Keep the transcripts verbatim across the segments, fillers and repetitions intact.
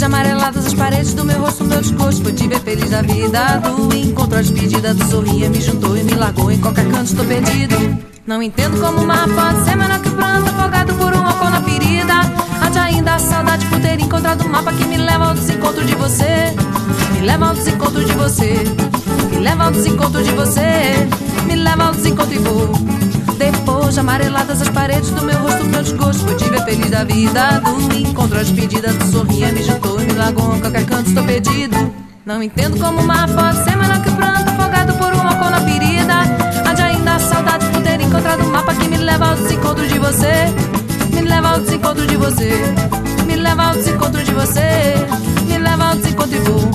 amareladas as paredes do meu rosto, meu desgosto foi te ver feliz da vida. Do encontro, a despedida do sorria me juntou e me largou. Em qualquer canto estou perdido. Não entendo como uma pode ser menor que o pranto, afogado por um álcool na ferida. Há ainda a saudade por ter encontrado um mapa que me leva ao desencontro de você. Me leva ao desencontro de você. Me leva ao desencontro de você. Me leva ao desencontro e vou. Depois de amareladas as paredes do meu rosto, meu desgosto foi te ver feliz da vida. Do encontro, a despedida do sorria me juntou e me largou. Em qualquer canto estou perdido. Não entendo como uma pode ser menor que o pranto, afogado por um álcool na ferida. Há de ainda a saudade por ter encontrado um mapa que me leva ao desencontro de você. Me leva ao desencontro de você. Me leva ao desencontro de você. Me leva ao desencontro e vou.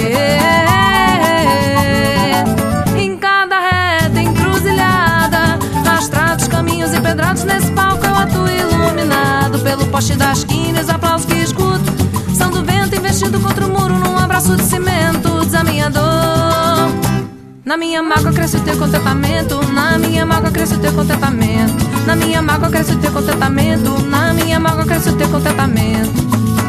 Em cada reta encruzilhada, na estrada, os caminhos empedrados, nesse palco eu atuo iluminado pelo poste das esquinas, aplausos que escuto são do vento investido contra o muro num abraço de cimento desaminhador. Na minha mágoa cresce o teu contentamento. Na minha mágoa cresce o teu contentamento. Na minha mágoa cresce o teu contentamento. Na minha mágoa cresce o teu contentamento.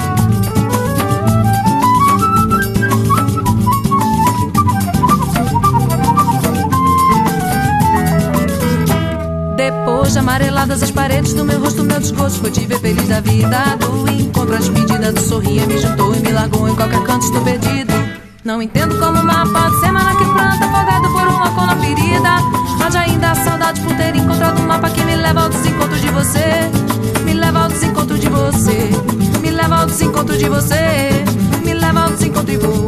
Depois de amareladas as paredes do meu rosto, meu desgosto foi te ver feliz da vida. Do encontro, a despedida do sorria me juntou e me largou. Em qualquer canto estou perdido. Não entendo como uma pode ser menor que planta, afogado por um álcool na ferida. Mas ainda a saudade por ter encontrado um mapa que me leva ao desencontro de você. Me leva ao desencontro de você. Me leva ao desencontro de você. Me leva ao desencontro e vou.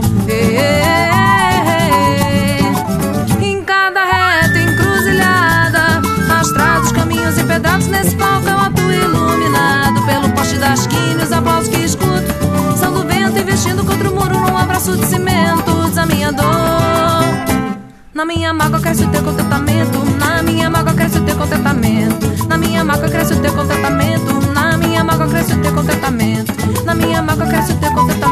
Em cada reta encruzilhada, na estrada, os caminhos empedrados, nesse palco eu atuo iluminado pelo poste das esquinas, os aplausos que escuto são do vento investindo contra o muro num abraço de cimento desaminhador. Na minha mágoa cresce o teu contentamento. Na minha mágoa cresce o teu contentamento. Na minha mágoa cresce o teu contentamento. Na minha mágoa cresce o teu contentamento. Na minha mágoa cresce o teu contentamento.